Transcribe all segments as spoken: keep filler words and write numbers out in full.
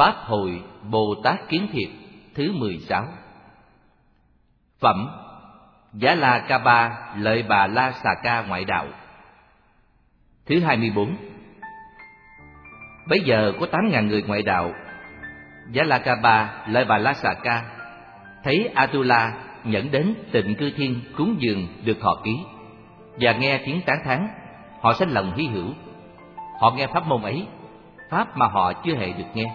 Pháp hội Bồ Tát Kiến Thiệt thứ mười sáu. Phẩm Giá La Ca Ba lợi Bà La Xà Ca ngoại đạo. Thứ hai mươi bốn. Bấy giờ có tám ngàn người ngoại đạo. Giá La Ca Ba lợi Bà La Xà Ca thấy Atula nhẫn đến Tịnh Cư Thiên cúng dường được thọ ký, và nghe tiếng tán thán, họ sanh lòng hy hữu. Họ nghe pháp môn ấy, pháp mà họ chưa hề được nghe.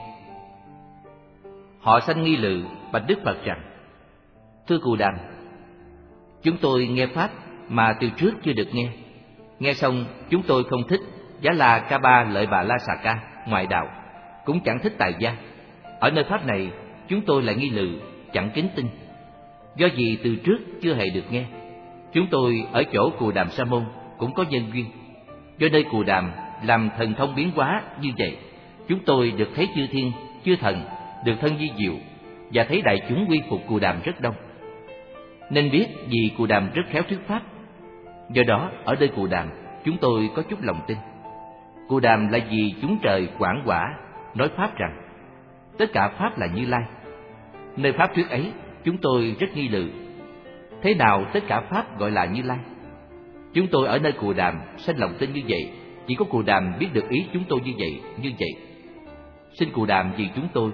Họ sanh nghi lự bạch Đức Phật rằng: Thưa Cù Đàm, chúng tôi nghe pháp mà từ trước chưa được nghe. Nghe xong chúng tôi không thích Giá La Ca Ba lợi Bà La Xà Ca ngoại đạo, cũng chẳng thích Tài Gia. Ở nơi pháp này chúng tôi lại nghi lự, chẳng kính tin. Do vì từ trước chưa hề được nghe. Chúng tôi ở chỗ Cù Đàm Sa Môn cũng có nhân duyên. Do nơi Cù Đàm làm thần thông biến hóa như vậy, chúng tôi được thấy chư thiên, chư thần, được thân di diệu, và thấy đại chúng quy phục Cù Đàm rất đông. Nên biết vì Cù Đàm rất khéo thuyết pháp. Do đó ở nơi Cù Đàm chúng tôi có chút lòng tin. Cù Đàm là vì chúng trời quảng quả nói pháp rằng tất cả pháp là Như Lai. Nơi pháp thuyết ấy chúng tôi rất nghi lự. Thế nào tất cả pháp gọi là Như Lai? Chúng tôi ở nơi Cù Đàm sanh lòng tin như vậy. Chỉ có Cù Đàm biết được ý chúng tôi như vậy, như vậy. Xin Cù Đàm vì chúng tôi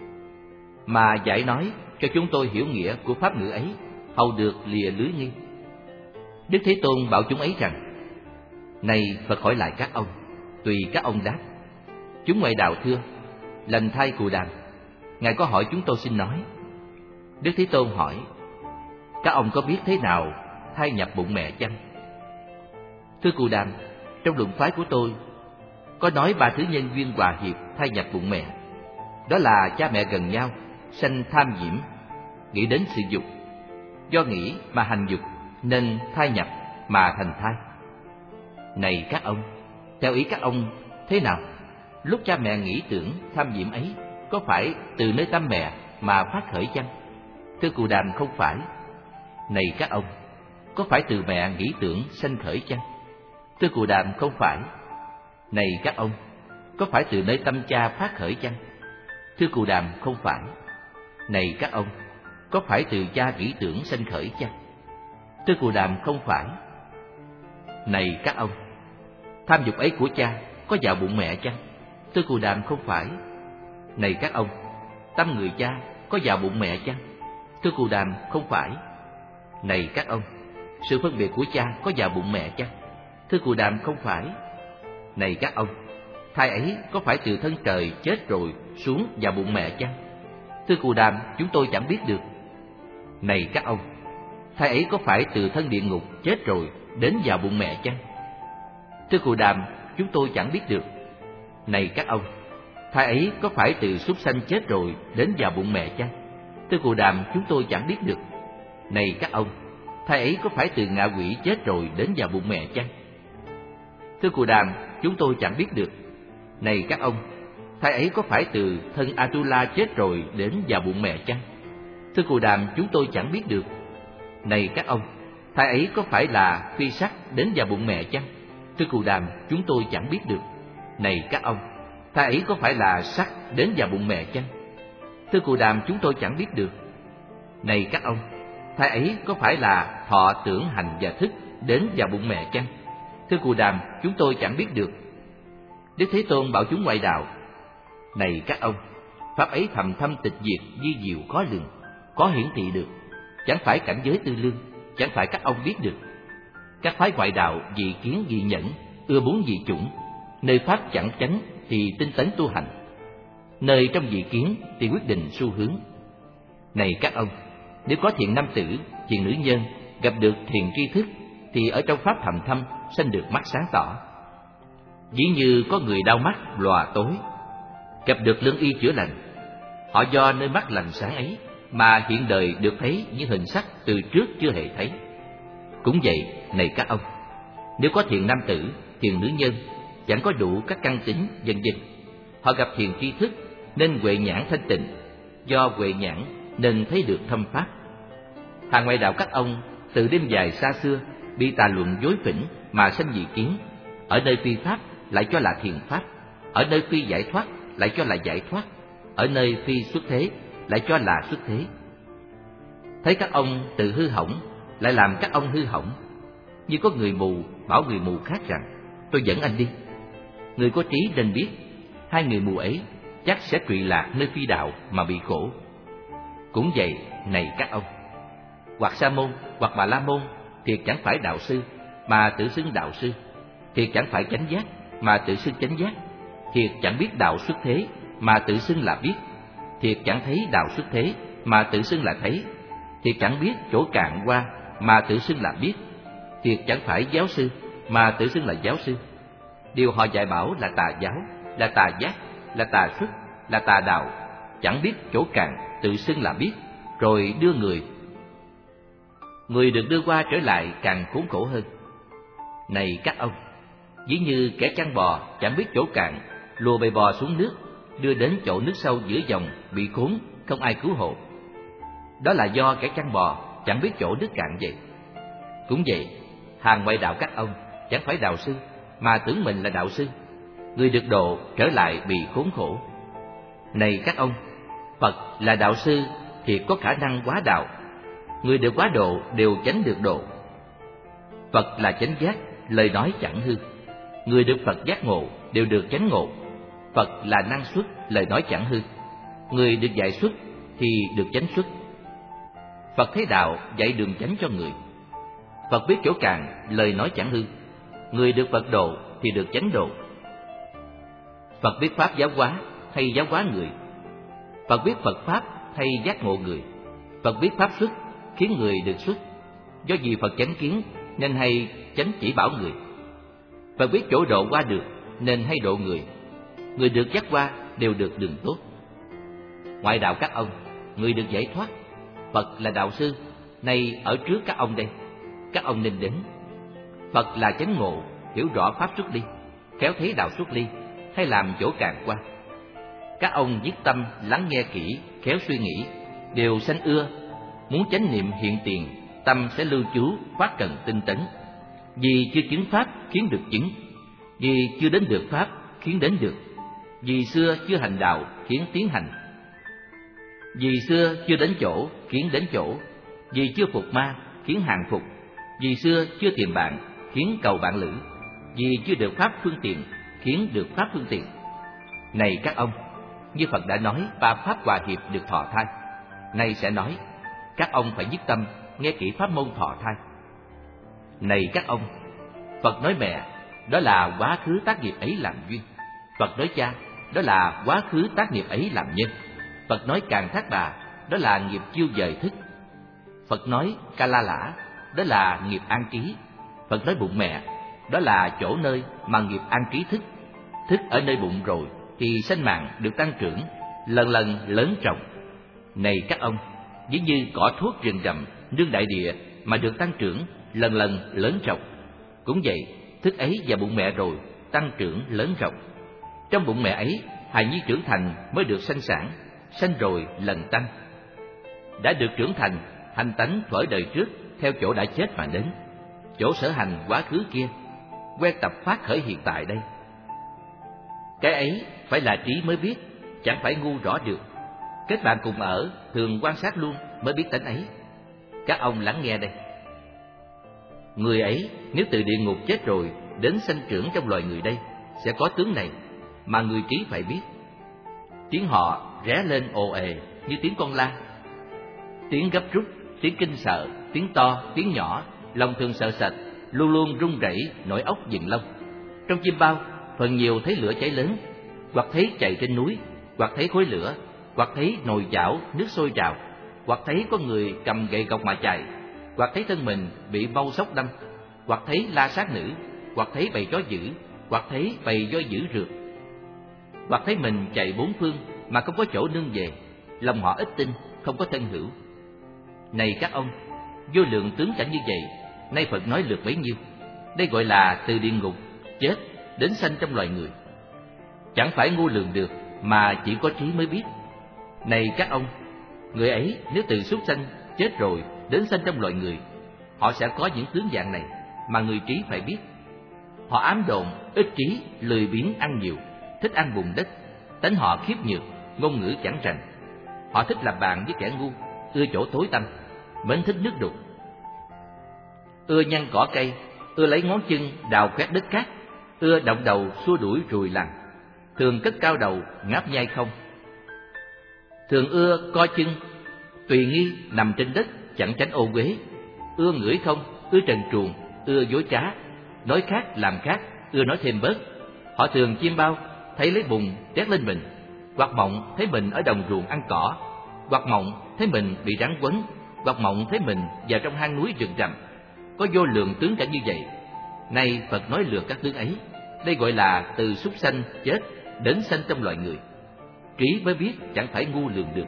mà giải nói cho chúng tôi hiểu nghĩa của pháp ngữ ấy, hầu được lìa lưới nghi. Đức Thế Tôn bảo chúng ấy rằng: Này Phật hỏi lại các ông, tùy các ông đáp. Chúng ngoại đạo thưa: Lành thay Cù Đàm, Ngài có hỏi chúng tôi xin nói. Đức Thế Tôn hỏi: Các ông có biết thế nào thai nhập bụng mẹ chăng? Thưa Cù Đàm, trong luận phái của tôi có nói ba thứ nhân duyên hòa hiệp thai nhập bụng mẹ. Đó là cha mẹ gần nhau, sanh tham nhiễm, nghĩ đến sự dục. Do nghĩ mà hành dục, nên thai nhập mà thành thai. Này các ông, theo ý các ông thế nào? Lúc cha mẹ nghĩ tưởng tham nhiễm ấy, có phải từ nơi tâm mẹ mà phát khởi chăng? Thưa Cù Đàm, không phải. Này các ông, có phải từ mẹ nghĩ tưởng sanh khởi chăng? Thưa Cù Đàm, không phải. Này các ông, có phải từ nơi tâm cha phát khởi chăng? Thưa Cù Đàm, không phải. Này các ông, có phải từ cha nghĩ tưởng sanh khởi chăng? Thưa Cù Đàm, không phải. Này các ông, tham dục ấy của cha có vào bụng mẹ chăng? Thưa Cù Đàm, không phải. Này các ông, tâm người cha có vào bụng mẹ chăng? Thưa Cù Đàm, không phải. Này các ông, sự phân biệt của cha có vào bụng mẹ chăng? Thưa Cù Đàm, không phải. Này các ông, thai ấy có phải từ thân trời chết rồi xuống vào bụng mẹ chăng? Thưa Cù Đàm, chúng tôi chẳng biết được. Này các ông, thai ấy có phải từ thân địa ngục chết rồi đến vào bụng mẹ chăng? Thưa Cù Đàm, chúng tôi chẳng biết được. Này các ông, thai ấy có phải từ súc sanh chết rồi đến vào bụng mẹ chăng? Thưa Cù Đàm, chúng tôi chẳng biết được. Này các ông, thai ấy có phải từ ngạ quỷ chết rồi đến vào bụng mẹ chăng? Thưa Cù Đàm, chúng tôi chẳng biết được. Này các ông, thai ấy có phải từ thân Atula chết rồi đến vào bụng mẹ chăng? Thưa Cù Đàm, chúng tôi chẳng biết được. Này các ông, thai ấy có phải là phi sắc đến vào bụng mẹ chăng? Thưa Cù Đàm, chúng tôi chẳng biết được. Này các ông, thai ấy có phải là sắc đến vào bụng mẹ chăng? Thưa Cù Đàm, chúng tôi chẳng biết được. Này các ông, thai ấy có phải là thọ tưởng hành và thức đến vào bụng mẹ chăng? Thưa Cù Đàm, chúng tôi chẳng biết được. Đức Thế Tôn bảo chúng ngoại đạo: Này các ông, pháp ấy thầm thâm tịch diệt, di diệu khó lường, có hiển thị được, chẳng phải cảnh giới tư lương, chẳng phải các ông biết được. Các phái ngoại đạo dị kiến dị nhẫn, ưa muốn dị chủng, nơi pháp chẳng chánh thì tinh tấn tu hành, nơi trong dị kiến thì quyết định xu hướng. Này các ông, nếu có thiện nam tử, thiện nữ nhân gặp được thiện tri thức, thì ở trong pháp thầm thâm sanh được mắt sáng tỏ. Ví như có người đau mắt lòa tối, gặp được lương y chữa lành, họ do nơi mắt lành sáng ấy mà hiện đời được thấy những hình sắc từ trước chưa hề thấy. Cũng vậy, này các ông, nếu có thiện nam tử, thiện nữ nhân chẳng có đủ các căn tính vân vân, họ gặp thiện tri thức nên huệ nhãn thanh tịnh, do huệ nhãn nên thấy được thâm pháp. Hàng ngoại đạo các ông từ đêm dài xa xưa bị tà luận dối phỉnh mà sanh dị kiến, ở nơi phi pháp lại cho là thiền pháp, ở nơi phi giải thoát lại cho là giải thoát, ở ở nơi phi xuất thế lại cho là xuất thế. Thấy các ông tự hư hỏng lại làm các ông hư hỏng. Như có người mù bảo người mù khác rằng: tôi dẫn anh đi. Người có trí nên biết hai người mù ấy chắc sẽ trụy lạc nơi phi đạo mà bị khổ. Cũng vậy này các ông, hoặc Sa môn hoặc Bà La môn thiệt chẳng phải đạo sư mà tự xưng đạo sư, thiệt chẳng phải chánh giác mà tự xưng chánh giác, thiệt chẳng biết đạo xuất thế mà tự xưng là biết, thiệt chẳng thấy đạo xuất thế mà tự xưng là thấy, thiệt chẳng biết chỗ cạn qua mà tự xưng là biết, thiệt chẳng phải giáo sư mà tự xưng là giáo sư. Điều họ dạy bảo là tà giáo, là tà giác, là tà xuất, là tà đạo, chẳng biết chỗ cạn tự xưng là biết, rồi đưa người. Người được đưa qua trở lại càng khốn khổ hơn. Này các ông, ví như kẻ chăn bò chẳng biết chỗ cạn, lùa bầy bò xuống nước, đưa đến chỗ nước sâu giữa dòng, bị khốn, không ai cứu hộ. Đó là do kẻ chăn bò chẳng biết chỗ nước cạn vậy. Cũng vậy, hàng ngoại đạo các ông chẳng phải đạo sư mà tưởng mình là đạo sư, người được độ trở lại bị khốn khổ. Này các ông, Phật là đạo sư thì có khả năng hóa đạo, người được hóa độ đều chánh được độ. Phật là chánh giác, lời nói chẳng hư, người được Phật giác ngộ đều được chánh ngộ. Phật là năng xuất, lời nói chẳng hư, người được dạy xuất thì được chánh xuất. Phật thấy đạo dạy đường chánh cho người. Phật biết chỗ cạn, lời nói chẳng hư, người được Phật độ thì được chánh độ. Phật biết pháp giáo hóa hay giáo hóa người. Phật biết Phật pháp hay giác ngộ người. Phật biết pháp xuất khiến người được xuất. Do vì Phật chánh kiến nên hay chánh chỉ bảo người. Phật biết chỗ độ qua được nên hay độ người. Người được dắt qua đều được đường tốt. Ngoại đạo các ông, người được giải thoát. Phật là đạo sư, nay ở trước các ông đây, các ông nên đến. Phật là chánh ngộ, hiểu rõ pháp xuất ly, khéo thấy đạo xuất ly, hay làm chỗ cạn qua. Các ông viết tâm lắng nghe kỹ, khéo suy nghĩ, đều sanh ưa, muốn chánh niệm hiện tiền, tâm sẽ lưu trú phát cần tinh tấn. Vì chưa chứng pháp khiến được chứng, vì chưa đến được pháp khiến đến được, vì xưa chưa hành đạo khiến tiến hành, vì xưa chưa đến chỗ khiến đến chỗ, vì chưa phục ma khiến hàng phục, vì xưa chưa tìm bạn khiến cầu bạn lữ, vì chưa được pháp phương tiện khiến được pháp phương tiện. Này các ông, như Phật đã nói ba pháp hòa hiệp được thọ thai, nay sẽ nói các ông phải nhất tâm nghe kỹ pháp môn thọ thai. Này các ông, Phật nói mẹ, đó là quá khứ tác nghiệp ấy làm duyên. Phật nói cha, đó là quá khứ tác nghiệp ấy làm nhân. Phật nói Càng Thác Bà, đó là nghiệp chiêu dời thức. Phật nói Ca La Lã, đó là nghiệp an trí. Phật nói bụng mẹ, đó là chỗ nơi mà nghiệp an trí thức. Thức ở nơi bụng rồi thì sanh mạng được tăng trưởng, lần lần lớn trọng. Này các ông, ví như cỏ thuốc rừng rậm nương đại địa mà được tăng trưởng, lần lần lớn trọng. Cũng vậy, thức ấy vào bụng mẹ rồi tăng trưởng lớn rộng. Trong bụng mẹ ấy, hài nhi trưởng thành mới được sanh sản, sanh rồi lần tăng. Đã được trưởng thành, hành tánh thuở đời trước theo chỗ đã chết mà đến, chỗ sở hành quá khứ kia, quen tập phát khởi hiện tại đây. Cái ấy phải là trí mới biết, chẳng phải ngu rõ được. Kết bạn cùng ở, thường quan sát luôn mới biết tánh ấy. Các ông lắng nghe đây. Người ấy nếu từ địa ngục chết rồi đến sanh trưởng trong loài người đây, sẽ có tướng này mà người trí phải biết. Tiếng họ ré lên ồ ề như tiếng con la, tiếng gấp rút, tiếng kinh sợ, tiếng to, tiếng nhỏ, lòng thường sợ sệt, luôn luôn run rẩy nổi óc dựng lông. Trong chim bao, phần nhiều thấy lửa cháy lớn, hoặc thấy chạy trên núi, hoặc thấy khối lửa, hoặc thấy nồi chảo nước sôi trào, hoặc thấy có người cầm gậy gộc mà chạy, hoặc thấy thân mình bị mâu sóc đâm, hoặc thấy la sát nữ, hoặc thấy bầy chó dữ, hoặc thấy bầy voi dữ rượt, hoặc thấy mình chạy bốn phương mà không có chỗ nương về, lòng họ ít tin, không có thân hữu. Này các ông, vô lượng tướng cảnh như vậy, nay Phật nói lượt bấy nhiêu. Đây gọi là từ địa ngục chết đến sanh trong loài người. Chẳng phải ngu lường được, mà chỉ có trí mới biết. Này các ông, người ấy nếu từ súc sanh chết rồi đến sanh trong loài người, họ sẽ có những tướng dạng này mà người trí phải biết. Họ ám độn, ích trí, lười biếng ăn nhiều, thích ăn bùn đất, tánh họ khiếp nhược, ngôn ngữ chẳng rành. Họ thích làm bạn với kẻ ngu, ưa chỗ tối tăm, mến thích nước đục, ưa nhăn cỏ cây, ưa lấy ngón chân đào khoét đất cát, ưa động đầu xua đuổi ruồi lằn, thường cất cao đầu ngáp nhai không, thường ưa co chân tùy nghi nằm trên đất chẳng tránh ô uế, ưa ngửi không, ưa trần truồng, ưa dối trá, nói khác làm khác, ưa nói thêm bớt. Họ thường chiêm bao thấy lấy bùn trét lên mình, hoặc mộng thấy mình ở đồng ruộng ăn cỏ, hoặc mộng thấy mình bị rắn quấn, hoặc mộng thấy mình vào trong hang núi rừng rậm. Có vô lượng tướng cảnh như vậy. Nay Phật nói lừa các tướng ấy. Đây gọi là từ súc sanh chết đến sanh trong loài người. Trí mới biết chẳng phải ngu lường được.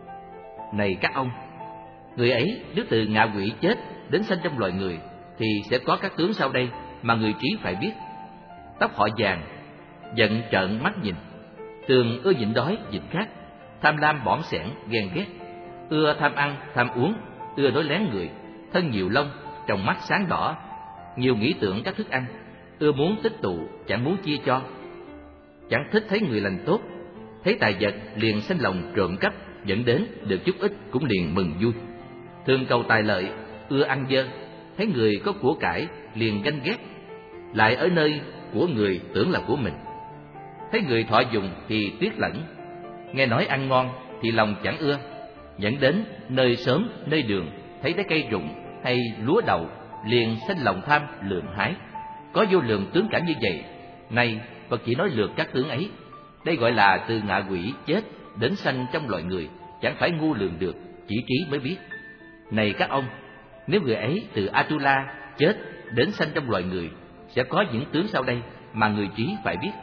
Này các ông, người ấy nếu từ ngạ quỷ chết đến sanh trong loài người thì sẽ có các tướng sau đây mà người trí phải biết. Tóc họ vàng, giận trợn mắt nhìn, thường ưa nhịn đói nhịn khát, tham lam bỏng sẻn ghen ghét, ưa tham ăn tham uống, ưa nói lén người, thân nhiều lông, trong mắt sáng đỏ, nhiều nghĩ tưởng các thức ăn, ưa muốn tích tụ chẳng muốn chia cho, chẳng thích thấy người lành tốt, thấy tài vật liền sanh lòng trộm cắp, dẫn đến được chút ít cũng liền mừng vui, thường cầu tài lợi, ưa ăn dơ, thấy người có của cải liền ganh ghét, lại ở nơi của người tưởng là của mình, thấy người thọ dùng thì tiếc lẫn, nghe nói ăn ngon thì lòng chẳng ưa, dẫn đến nơi xóm nơi đường thấy trái cây rụng hay lúa đậu liền sanh lòng tham lượm hái. Có vô lượng tướng cảnh như vậy. Nay Phật chỉ nói lược các tướng ấy. Đây gọi là từ ngạ quỷ chết đến sanh trong loài người, chẳng phải ngu lường được, chỉ trí mới biết. Này các ông, nếu người ấy từ Atula chết đến sanh trong loài người, sẽ có những tướng sau đây mà người trí phải biết.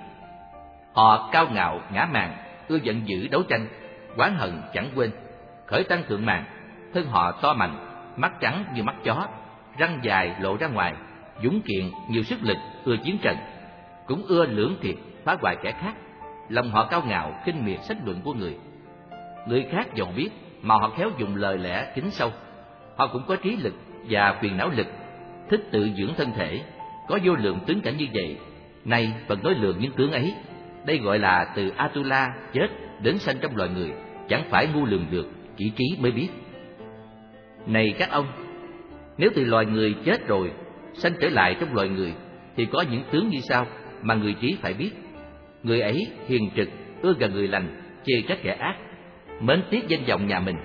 Họ cao ngạo ngã mạn, ưa giận dữ đấu tranh, oán hận chẳng quên, khởi tăng thượng mạn, thân họ to mạnh, mắt trắng như mắt chó, răng dài lộ ra ngoài, dũng kiện nhiều sức lực, ưa chiến trận, cũng ưa lưỡng thiệt phá hoại kẻ khác. Lòng họ cao ngạo khinh miệt sách luận của người. Người khác dầu biết mà họ khéo dùng lời lẽ kín sâu. Họ cũng có trí lực và quyền não lực, thích tự dưỡng thân thể, có vô lượng tướng cảnh như vậy. Nay Phật nói lường những tướng ấy. Đây gọi là từ Atula chết đến sanh trong loài người, chẳng phải ngu lường được, chỉ trí mới biết. Này các ông, nếu từ loài người chết rồi sanh trở lại trong loài người thì có những tướng như sau mà người trí phải biết. Người ấy hiền trực, ưa gần người lành, chê trách kẻ ác, mến tiếc danh vọng nhà mình,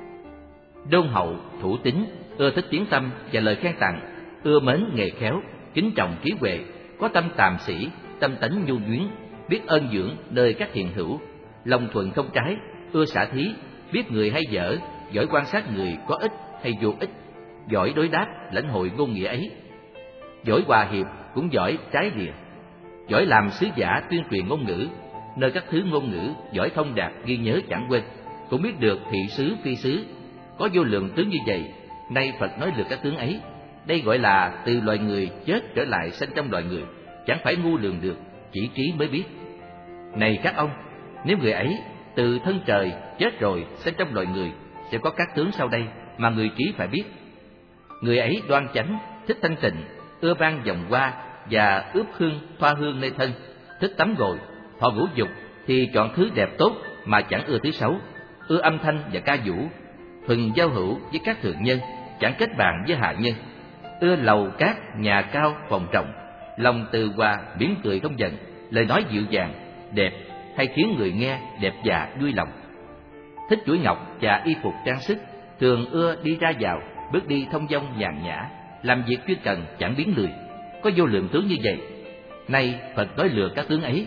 đôn hậu, thủ tín, ưa thích tiếng tâm và lời khen tặng, ưa mến nghề khéo, kính trọng trí huệ, có tâm tàm sĩ, tâm tánh nhu nhuyến, biết ơn dưỡng nơi các hiền hữu, lòng thuận không trái, ưa xả thí, biết người hay dở, giỏi quan sát người có ích hay vô ích, giỏi đối đáp lãnh hội ngôn nghĩa ấy, giỏi hòa hiệp cũng giỏi trái lìa, giỏi làm sứ giả tuyên truyền ngôn ngữ, nơi các thứ ngôn ngữ giỏi thông đạt ghi nhớ chẳng quên, cũng biết được thị xứ phi xứ, có vô lượng tướng như vậy. Nay Phật nói lược các tướng ấy. Đây gọi là từ loài người chết trở lại sanh trong loài người, chẳng phải ngu lường được, chỉ trí mới biết. Này các ông, nếu người ấy từ thân trời chết rồi sanh trong loài người, sẽ có các tướng sau đây mà người trí phải biết. Người ấy đoan chánh, thích thanh tịnh, ưa ban vòng hoa và ướp hương thoa hương nơi thân, thích tắm gội, thọ ngũ dục thì chọn thứ đẹp tốt mà chẳng ưa thứ xấu, ưa âm thanh và ca vũ, thuần giao hữu với các thượng nhân, chẳng kết bạn với hạ nhân, ưa lầu cát nhà cao phòng trọng, lòng từ hòa mỉm cười không giận, lời nói dịu dàng đẹp hay khiến người nghe đẹp dạ vui lòng, thích chuỗi ngọc và y phục trang sức, thường ưa đi ra vào, bước đi thông dong nhàn nhã, làm việc chuyên cần chẳng biến lười, có vô lượng tướng như vậy. Nay Phật nói lừa các tướng ấy.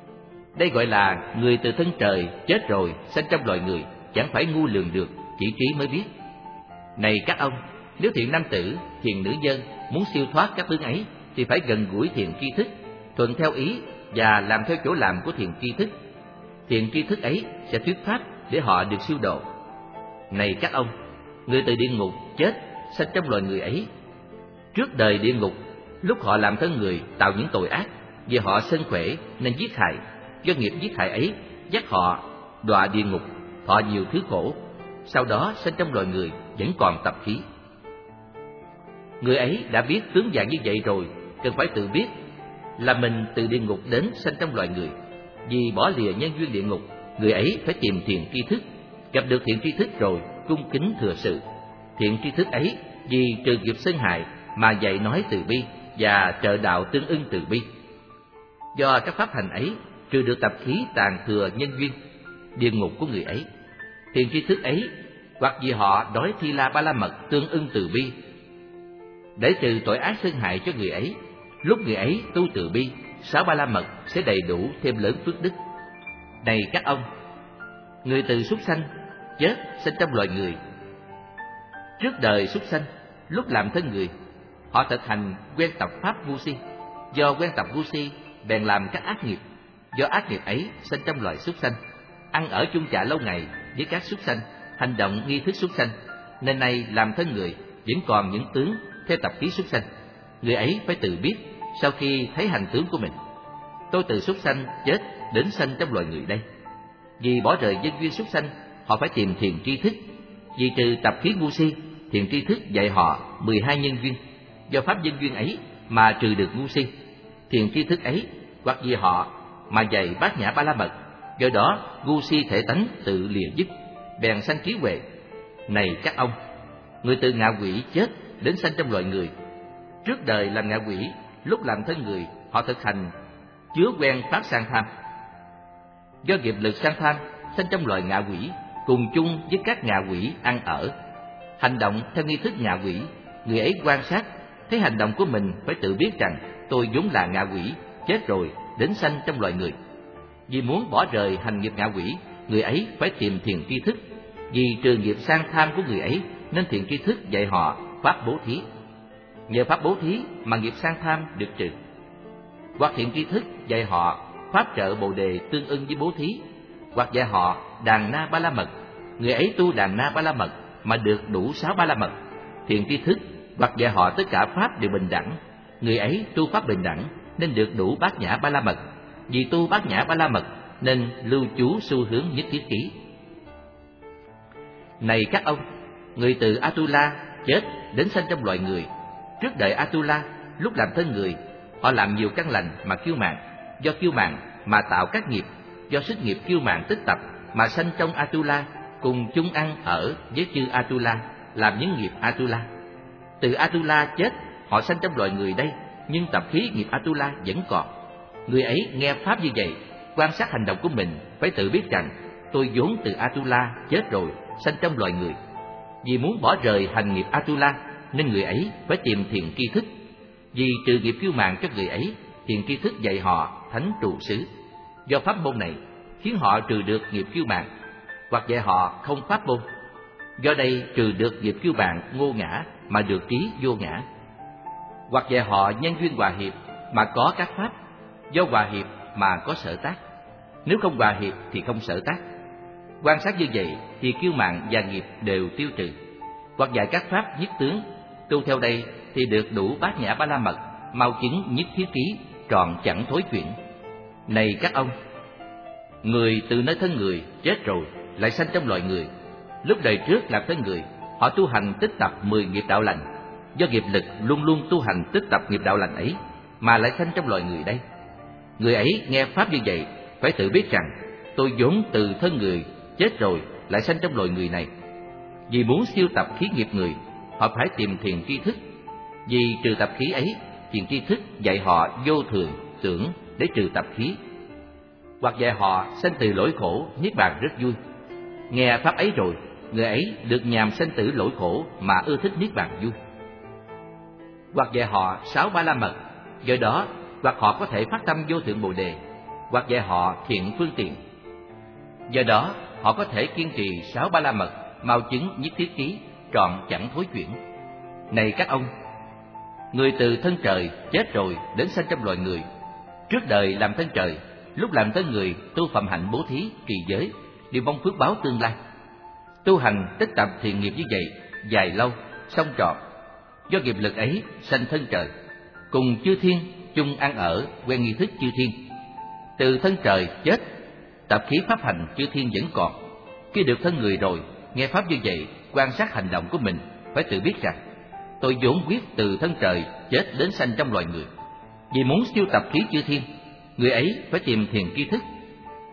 Đây gọi là người từ thân trời chết rồi sanh trong loài người, chẳng phải ngu lường được, chỉ trí mới biết. Này các ông, nếu thiện nam tử, thiện nữ nhân muốn siêu thoát các tướng ấy thì phải gần gũi thiện tri thức, thuận theo ý và làm theo chỗ làm của thiện tri thức. Thiện tri thức ấy sẽ thuyết pháp để họ được siêu độ. Này các ông, người từ địa ngục chết sanh trong loài người ấy, trước đời địa ngục, lúc họ làm thân người tạo những tội ác, vì họ sân khỏe nên giết hại, do nghiệp giết hại ấy dắt họ đọa địa ngục, thọ nhiều thứ khổ. Sau đó sanh trong loài người vẫn còn tập khí. Người ấy đã biết tướng dạng như vậy rồi, cần phải tự biết là mình từ địa ngục đến sanh trong loài người, vì bỏ lìa nhân duyên địa ngục người ấy phải tìm thiện tri thức. Gặp được thiện tri thức rồi, cung kính thừa sự. Thiện tri thức ấy vì trừ nghiệp sân hại mà dạy nói từ bi và trợ đạo tương ưng từ bi. Do các pháp hành ấy trừ được tập khí tàn thừa nhân duyên, địa ngục của người ấy. Thiện tri thức ấy hoặc vì họ đói thi la ba la mật tương ưng từ bi để trừ tội ác sân hại cho người ấy. Lúc người ấy tu từ bi, sáu ba la mật sẽ đầy đủ thêm lớn phước đức. Này các ông, người từ súc sanh chết sinh trong loài người. Trước đời súc sanh, lúc làm thân người, họ thực hành quen tập pháp ngu si. Do quen tập ngu si, bèn làm các ác nghiệp. Do ác nghiệp ấy sinh trong loài súc sanh, ăn ở chung chạ lâu ngày với các súc sanh, hành động nghi thức súc sanh, nên nay làm thân người vẫn còn những tướng theo tập khí súc sanh. Người ấy phải tự biết sau khi thấy hành tướng của mình. Tôi từ súc sanh chết đến sanh trong loài người đây. Vì bỏ rời nhân duyên súc sanh, họ phải tìm thiền tri thức. Vì trừ tập khí ngu si, thiền tri thức dạy họ mười hai nhân duyên. Do pháp nhân duyên ấy mà trừ được ngu si. Thiền tri thức ấy hoặc vì họ mà dạy bát nhã ba la mật. Do đó ngu si thể tánh tự lìa dứt, bèn sanh trí huệ. Này các ông, người từ ngạ quỷ chết đến sanh trong loài người. Trước đời làm ngạ quỷ, lúc làm thân người, họ thực hành chứa quen pháp sang tham. Do nghiệp lực sang tham, sanh trong loài ngạ quỷ, cùng chung với các ngạ quỷ ăn ở, hành động theo nghi thức ngạ quỷ. Người ấy quan sát thấy hành động của mình, phải tự biết rằng tôi vốn là ngạ quỷ, chết rồi đến sanh trong loài người. Vì muốn bỏ rời hành nghiệp ngạ quỷ, người ấy phải tìm thiền tri thức. Vì trừ nghiệp sang tham của người ấy, nên thiền tri thức dạy họ pháp bố thí. Nhờ pháp bố thí mà nghiệp sang tham được trừ. Hoặc thiện tri thức dạy họ pháp trợ bồ đề tương ưng với bố thí. Hoặc dạy họ đàn na ba la mật, người ấy tu đàn na ba la mật mà được đủ sáu ba la mật. Thiện tri thức hoặc dạy họ tất cả pháp đều bình đẳng, người ấy tu pháp bình đẳng nên được đủ bát nhã ba la mật. Vì tu bát nhã ba la mật nên lưu trú xu hướng nhất thiết ký. Này các ông, người từ Atula chết đến sanh trong loài người. Trước đời Atula, lúc làm thân người, họ làm nhiều căn lành mà kiêu mạn. Do kiêu mạn mà tạo các nghiệp. Do sức nghiệp kiêu mạn tích tập mà sanh trong Atula, cùng chung ăn ở với chư Atula, làm những nghiệp Atula. Từ Atula chết, họ sanh trong loài người đây, nhưng tập khí nghiệp Atula vẫn còn. Người ấy nghe pháp như vậy, quan sát hành động của mình, phải tự biết rằng tôi vốn từ Atula chết rồi, sanh trong loài người. Vì muốn bỏ rời hành nghiệp Atula, nên người ấy phải tìm thiền tri thức. Vì trừ nghiệp kiêu mạn cho người ấy, thiền tri thức dạy họ thánh trụ xứ. Do pháp môn này khiến họ trừ được nghiệp kiêu mạn, hoặc dạy họ không pháp môn. Do đây trừ được nghiệp kiêu mạn ngô ngã mà được trí vô ngã. Hoặc dạy họ nhân duyên hòa hiệp mà có các pháp. Do hòa hiệp mà có sở tác, nếu không hòa hiệp thì không sở tác. Quan sát như vậy thì kiêu mạn và nghiệp đều tiêu trừ. Hoặc dạy các pháp nhất tướng, tu theo đây thì được đủ bát nhã ba la mật, mau chứng nhất thiết ký, trọn chẳng thối chuyển. Này các ông, người từ nơi thân người chết rồi lại sanh trong loài người. Lúc đời trước làm thân người, họ tu hành tích tập mười nghiệp đạo lành. Do nghiệp lực luôn luôn tu hành tích tập nghiệp đạo lành ấy mà lại sanh trong loài người đây. Người ấy nghe pháp như vậy, phải tự biết rằng tôi vốn từ thân người chết rồi lại sanh trong loài người này. Vì muốn siêu tập khí nghiệp người, họ phải tìm thiền tri thức. Vì trừ tập khí ấy, thiền tri thức dạy họ vô thường tưởng để trừ tập khí. Hoặc dạy họ sanh từ lỗi khổ, niết bàn rất vui. Nghe pháp ấy rồi, người ấy được nhàm sanh tử lỗi khổ mà ưa thích niết bàn vui. Hoặc dạy họ sáu ba la mật, do đó hoặc họ có thể phát tâm vô thượng bồ đề. Hoặc dạy họ thiện phương tiện, do đó họ có thể kiên trì sáu ba la mật, mau chứng nhất thiết ký, trọn chẳng thối chuyển. Này các ông, người từ thân trời chết rồi đến sanh trong loài người. Trước đời làm thân trời, lúc làm thân người tu phẩm hạnh bố thí, trì giới, đều mong phước báo tương lai. Tu hành tích tập thiện nghiệp như vậy dài lâu, xong trọn. Do nghiệp lực ấy sanh thân trời, cùng chư thiên chung ăn ở, quen nghi thức chư thiên. Từ thân trời chết, tập khí pháp hành chư thiên vẫn còn. Khi được thân người rồi, nghe pháp như vậy, quan sát hành động của mình, phải tự biết rằng tôi vốn quyết từ thân trời chết đến sanh trong loài người. Vì muốn siêu tập khí chư thiên, người ấy phải tìm thiền tri thức.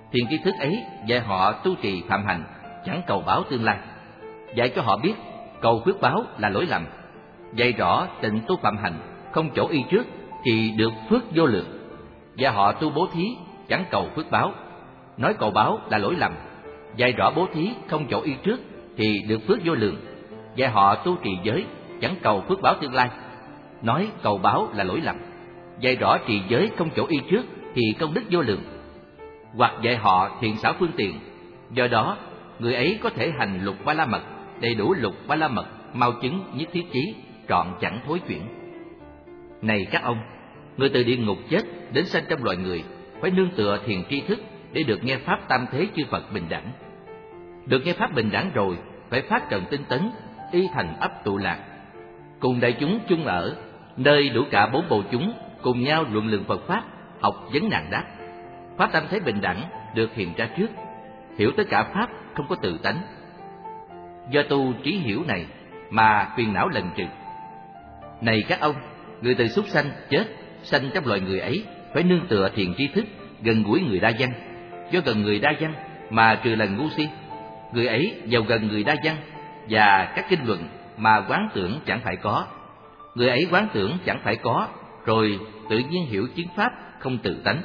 Thiền tri thức ấy dạy họ tu trì phạm hành, chẳng cầu báo tương lai. Dạy cho họ biết cầu phước báo là lỗi lầm. Dạy rõ tịnh tu phạm hành, không chỗ y trước thì được phước vô lượng. Dạy họ tu bố thí, chẳng cầu phước báo. Nói cầu báo là lỗi lầm. Dạy rõ bố thí không chỗ y trước thì được phước vô lượng. Dạy họ tu trì giới, chẳng cầu phước báo tương lai. Nói cầu báo là lỗi lầm. Dạy rõ trì giới không chỗ y trước thì công đức vô lượng. Hoặc dạy họ thiện xảo phương tiện, do đó người ấy có thể hành lục ba la mật, đầy đủ lục ba la mật, mau chứng nhất thiết chí, trọn chẳng thối chuyển. Này các ông, người từ địa ngục chết đến sanh trong loài người phải nương tựa thiền tri thức để được nghe pháp tam thế chư Phật bình đẳng. Được nghe pháp bình đẳng rồi phải phát trần tinh tấn, y thành ấp tụ lạc, cùng đại chúng chung ở nơi đủ cả bốn bầu chúng, cùng nhau luận lượng Phật pháp, học vấn nạn đắc. Pháp tam thế bình đẳng được hiện ra trước, hiểu tất cả pháp không có tự tánh. Do tu trí hiểu này mà phiền não lần trừ. Này các ông, người từ súc sanh chết sanh trong loài người ấy phải nương tựa thiền tri thức, gần gũi người đa văn. Do gần người đa văn mà trừ lần ngu si. Người ấy giàu gần người đa văn và các kinh luận mà quán tưởng chẳng phải có. Người ấy quán tưởng chẳng phải có, rồi tự nhiên hiểu chứng pháp không tự tánh.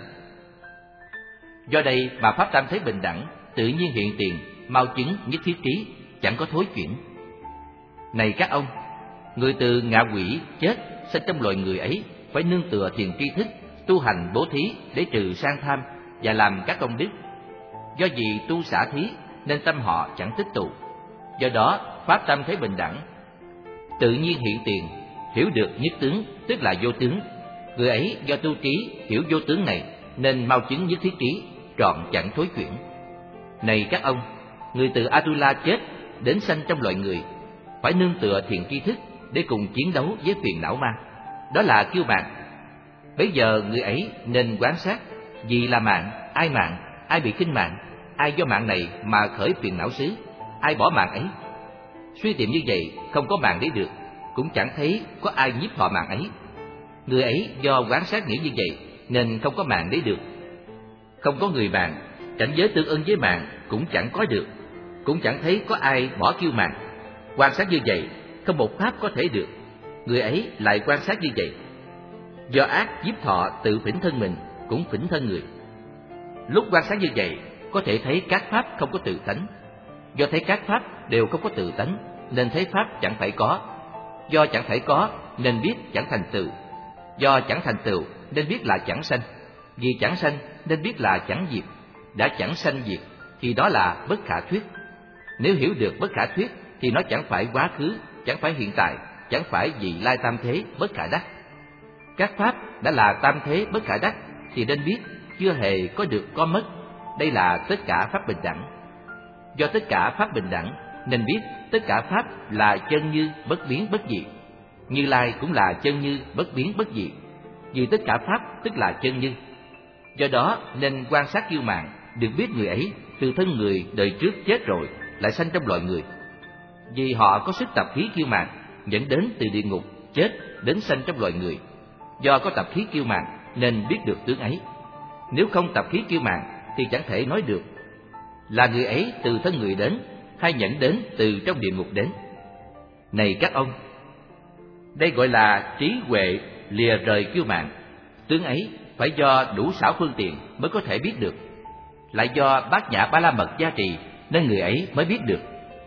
Do đây mà pháp tam thế bình đẳng tự nhiên hiện tiền, mau chứng nhất thiết trí, chẳng có thối chuyển. Này các ông, người từ ngạ quỷ chết sanh trong loài người ấy phải nương tựa thiền tri thức, tu hành bố thí để trừ sang tham và làm các công đức. Do vì tu xả thí nên tâm họ chẳng tích tụ. Do đó pháp tam thế bình đẳng tự nhiên hiện tiền, hiểu được nhất tướng tức là vô tướng. Người ấy do tu trí hiểu vô tướng này nên mau chứng nhất thiết trí, trọn chẳng thối chuyển. Này các ông, người từ Atula chết đến sanh trong loài người phải nương tựa thiền tri thức để cùng chiến đấu với phiền não ma, đó là kiêu mạn. Bây giờ người ấy nên quán sát vì là mạng, ai mạng, ai bị khinh mạng, ai do mạng này mà khởi phiền não xứ, ai bỏ mạng ấy. Suy tìm như vậy không có mạng để được, cũng chẳng thấy có ai nhiếp thọ mạng ấy. Người ấy do quán sát nghĩ như vậy nên không có mạng để được. Không có người mạng, cảnh giới tương ưng với mạng cũng chẳng có được, cũng chẳng thấy có ai bỏ kiêu mạng. Quan sát như vậy không một pháp có thể được, người ấy lại quan sát như vậy. Do ác nhiếp thọ tự phỉnh thân mình, cũng phỉnh thân người. Lúc quan sát như vậy có thể thấy các pháp không có tự tánh. Do thấy các pháp đều không có tự tánh nên thấy pháp chẳng phải có. Do chẳng phải có nên biết chẳng thành tựu. Do chẳng thành tựu nên biết là chẳng sanh. Vì chẳng sanh nên biết là chẳng diệt. Đã chẳng sanh diệt thì đó là bất khả thuyết. Nếu hiểu được bất khả thuyết thì nó chẳng phải quá khứ, chẳng phải hiện tại, chẳng phải vị lai tam thế bất khả đắc. Các pháp đã là tam thế bất khả đắc thì nên biết chưa hề có được có mất. Đây là tất cả pháp bình đẳng. Do tất cả pháp bình đẳng nên biết tất cả pháp là chân như bất biến bất dị. Như Lai cũng là chân như bất biến bất dị. Vì tất cả pháp tức là chân như. Do đó nên quan sát kiêu mạn, được biết người ấy từ thân người đời trước chết rồi lại sanh trong loài người. Vì họ có sức tập khí kiêu mạn dẫn đến từ địa ngục chết đến sanh trong loài người. Do có tập khí kiêu mạn nên biết được tướng ấy. Nếu không tập khí kiêu mạn thì chẳng thể nói được là người ấy từ thân người đến hay nhận đến từ trong địa ngục đến. Này các ông, đây gọi là trí huệ lìa rời kiêu mạn. Tướng ấy phải do đủ xảo phương tiện mới có thể biết được. Lại do bát nhã ba la mật gia trì nên người ấy mới biết được.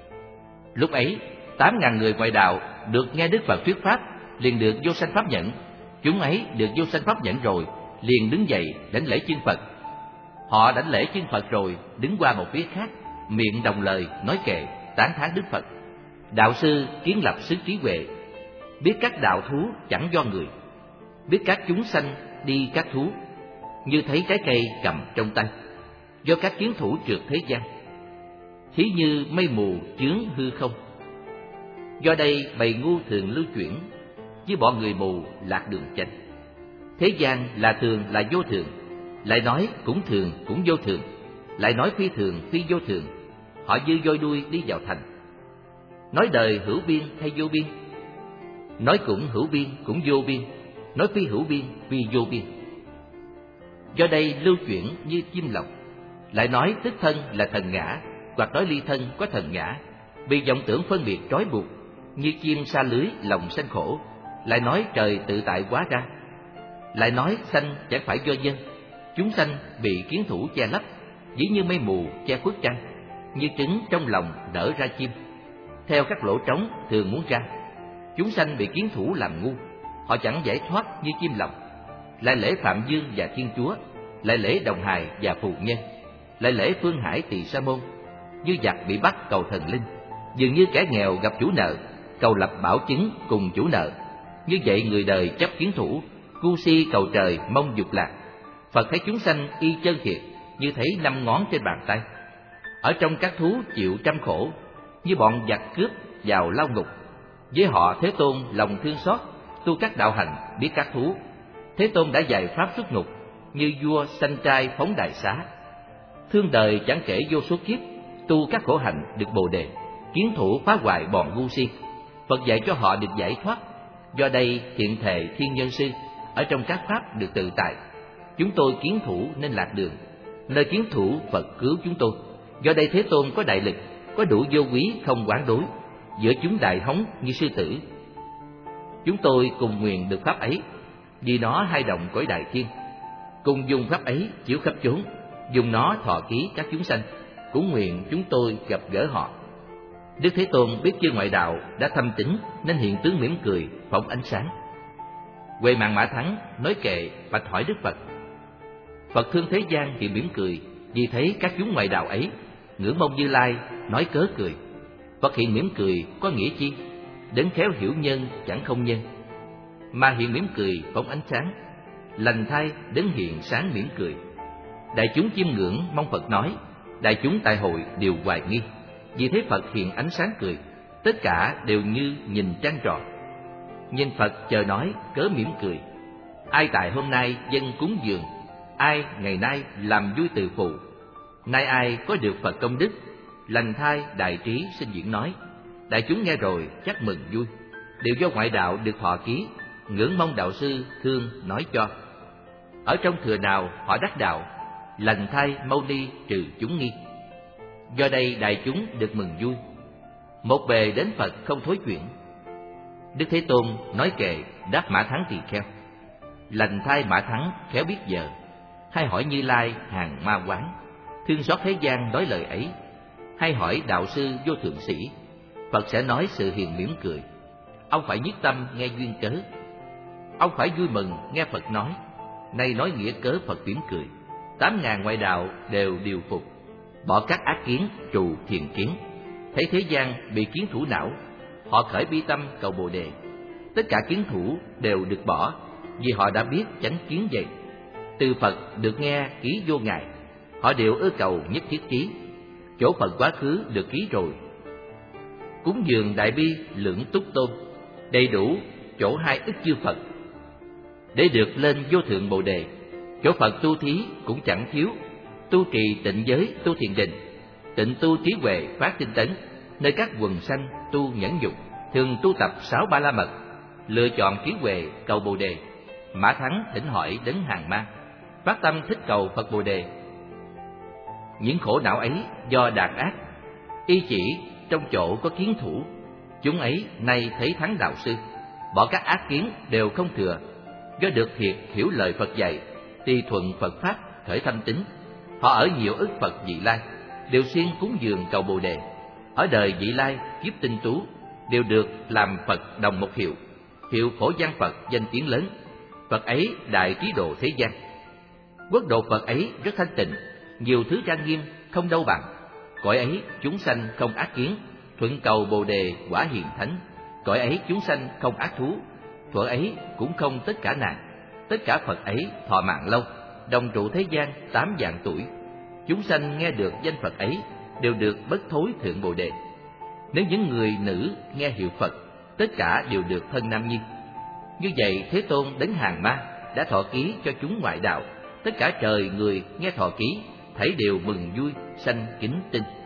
Lúc ấy tám ngàn người ngoại đạo được nghe Đức Phật thuyết pháp liền được vô sanh pháp nhẫn. Chúng ấy được vô sanh pháp nhẫn rồi liền đứng dậy đảnh lễ chân Phật. Họ đảnh lễ chân Phật rồi đứng qua một phía khác, miệng đồng lời nói kệ tán thán Đức Phật. Đạo sư kiến lập sức trí huệ, biết các đạo thú chẳng do người, biết các chúng sanh đi các thú, như thấy trái cây cầm trong tay, do các kiến thủ trượt thế gian, thí như mây mù chướng hư không. Do đây bầy ngu thường lưu chuyển, với bọn người mù lạc đường chánh. Thế gian là thường là vô thường, lại nói cũng thường cũng vô thường, lại nói phi thường phi vô thường. Họ như voi đuôi đi vào thành. Nói đời hữu biên hay vô biên, nói cũng hữu biên cũng vô biên, nói phi hữu biên phi vô biên. Do đây lưu chuyển như chim lộc, lại nói tức thân là thần ngã, hoặc nói ly thân có thần ngã, bị vọng tưởng phân biệt trói buộc, như chim sa lưới lòng sanh khổ, lại nói trời tự tại hóa ra, lại nói sanh chẳng phải do nhân, chúng sanh bị kiến thủ che lấp, dĩ như mây mù che khuất trăng, như trứng trong lòng nở ra chim, theo các lỗ trống thường muốn ra. Chúng sanh bị kiến thủ làm ngu, họ chẳng giải thoát như chim lòng. Lại lễ Phạm Dương và Thiên Chúa, lại lễ Đồng Hài và Phù Nhân, lại lễ Phương Hải Tỳ Sa Môn, như giặc bị bắt cầu thần linh, dường như kẻ nghèo gặp chủ nợ, cầu lập bảo chứng cùng chủ nợ. Như vậy người đời chấp kiến thủ, cu si cầu trời mong dục lạc. Phật thấy chúng sanh y chân thiệt, như thấy năm ngón trên bàn tay. Ở trong các thú chịu trăm khổ, như bọn giặc cướp vào lao ngục. Với họ Thế Tôn lòng thương xót, tu các đạo hành biết các thú. Thế Tôn đã dạy pháp xuất ngục, như vua sanh trai phóng đài xá. Thương đời chẳng kể vô số kiếp, tu các khổ hạnh được bồ đề. Kiến thủ phá hoại bọn ngu si, Phật dạy cho họ được giải thoát. Do đây thiện thệ thiên nhân sư, ở trong các pháp được tự tại. Chúng tôi kiến thủ nên lạc đường, nơi kiến thủ Phật cứu chúng tôi. Do đây Thế Tôn có đại lực, có đủ vô quý không quán đối, giữa chúng đại hống như sư tử. Chúng tôi cùng nguyện được pháp ấy, vì nó hai động cõi đại thiên. Cùng dùng pháp ấy chiếu khắp chốn, dùng nó thọ ký các chúng sanh, cũng nguyện chúng tôi gặp gỡ họ. Đức Thế Tôn biết chư ngoại đạo đã thâm tín, nên hiện tướng mỉm cười, phóng ánh sáng. Huệ Mạng Mã Thắng nói kệ bạch hỏi Đức Phật. Phật thương thế gian thì mỉm cười, vì thấy các chúng ngoại đạo ấy ngưỡng mong Như Lai, nói cớ cười. Phật hiện mỉm cười có nghĩa chi? Đến khéo hiểu nhân chẳng không nhân, mà hiện mỉm cười phóng ánh sáng. Lành thay đến hiện sáng mỉm cười. Đại chúng chiêm ngưỡng mong Phật nói, đại chúng tại hội đều hoài nghi. Vì thấy Phật hiện ánh sáng cười, tất cả đều như nhìn trăng tròn. Nhìn Phật chờ nói cớ mỉm cười. Ai tại hôm nay dân cúng dường, ai ngày nay làm vui từ phụ. Nay ai có được Phật công đức, lành thai đại trí xin diễn nói. Đại chúng nghe rồi chắc mừng vui, đều do ngoại đạo được thọ ký, ngưỡng mong đạo sư thương nói cho. Ở trong thừa nào họ đắc đạo, lành thai Mâu Ni trừ chúng nghi. Do đây đại chúng được mừng vui, một bề đến Phật không thối chuyển. Đức Thế Tôn nói kệ đáp Mã Thắng tỳ kheo. Lành thai Mã Thắng khéo biết giờ, hay hỏi Như Lai hàng ma quán. Thương xót thế gian nói lời ấy, hay hỏi đạo sư vô thượng sĩ. Phật sẽ nói sự hiền mỉm cười. Ông phải nhất tâm nghe duyên cớ, ông phải vui mừng nghe Phật nói. Nay nói nghĩa cớ Phật mỉm cười, tám ngàn ngoại đạo đều điều phục. Bỏ các ác kiến trù thiền kiến, thấy thế gian bị kiến thủ não, họ khởi bi tâm cầu bồ đề. Tất cả kiến thủ đều được bỏ, vì họ đã biết chánh kiến vậy. Từ Phật được nghe ký vô ngại, họ đều ưa cầu nhất thiết ký. Chỗ Phật quá khứ được ký rồi. Cúng dường đại bi lưỡng túc tôn, đầy đủ chỗ hai ức chư Phật, để được lên vô thượng bồ đề. Chỗ Phật tu thí cũng chẳng thiếu, tu trì tịnh giới tu thiền định, tịnh tu trí huệ phát tinh tấn. Nơi các quần sanh tu nhẫn nhục, thường tu tập sáu ba la mật, lựa chọn trí huệ cầu bồ đề. Mã Thắng thỉnh hỏi đến hàng ma, phát tâm thích cầu Phật bồ đề. Những khổ não ấy do đàn ác, y chỉ trong chỗ có kiến thủ. Chúng ấy nay thấy thắng đạo sư, bỏ các ác kiến đều không thừa. Do được thiệt hiểu lời Phật dạy, tùy thuận Phật pháp khởi thâm tín. Họ ở nhiều ức Phật vị lai, đều xuyên cúng dường cầu bồ đề. Ở đời vị lai kiếp tinh tú, đều được làm Phật đồng một hiệu, hiệu Phổ Văn Phật danh tiếng lớn. Phật ấy đại trí độ thế gian. Quốc độ Phật ấy rất thanh tịnh, nhiều thứ trang nghiêm không đâu bằng. Cõi ấy chúng sanh không ác kiến, thuận cầu bồ đề quả hiền thánh. Cõi ấy chúng sanh không ác thú, thuở ấy cũng không tất cả nạn. Tất cả Phật ấy thọ mạng lâu, đồng trụ thế gian tám vạn tuổi. Chúng sanh nghe được danh Phật ấy, đều được bất thối thượng bồ đề. Nếu những người nữ nghe hiệu Phật, tất cả đều được thân nam nhi. Như vậy Thế Tôn đến hàng ma đã thọ ký cho chúng ngoại đạo. Tất cả trời người nghe thọ ký, thấy đều mừng vui sanh kính tin.